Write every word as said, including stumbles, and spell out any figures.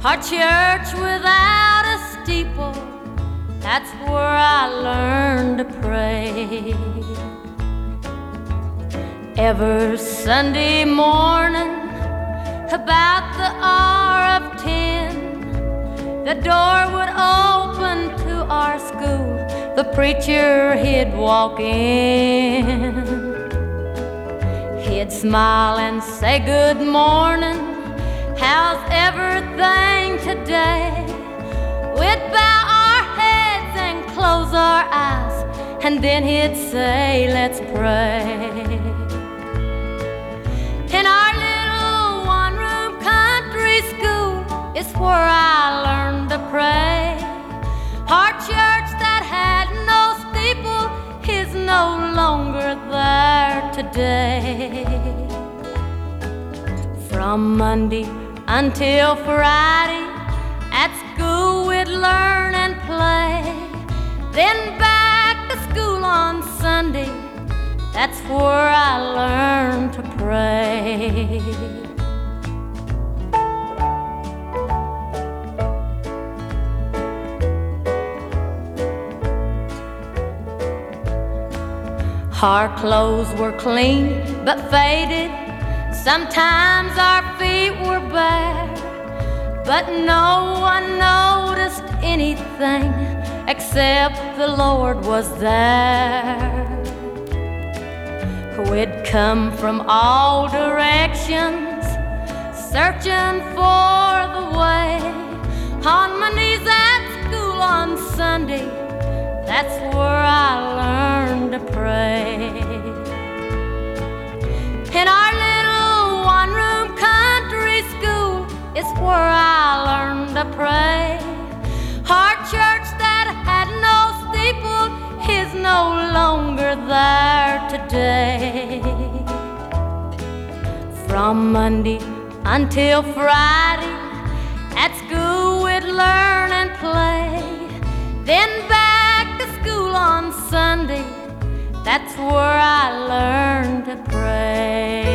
Our church without a steeple, that's where I learned to pray. Every Sunday morning, about the hour of ten, the door would open to our school. The preacher, he'd walk in. He'd smile and say, "Good morning, how's everything today?" We'd bow our heads and close our eyes, and then he'd say, "Let's pray." In our little one-room country school is where I learned to pray. Our church that had no steeple is no longer there today. From Monday until Friday, at school we'd learn and play. Then back to school on Sunday, that's where I learned to pray. Our clothes were clean but faded. Sometimes our feet were bare, but no one noticed anything except the Lord was there. We'd come from all directions, searching for the way. On my knees at school on Sunday, that's where I learned to pray. In our little one-room country school is where I learned to pray. Our church that had no steeple is no longer there today. From Monday until Friday, at school we'd learn and play. Then back to school on Sunday, that's where I learned to pray.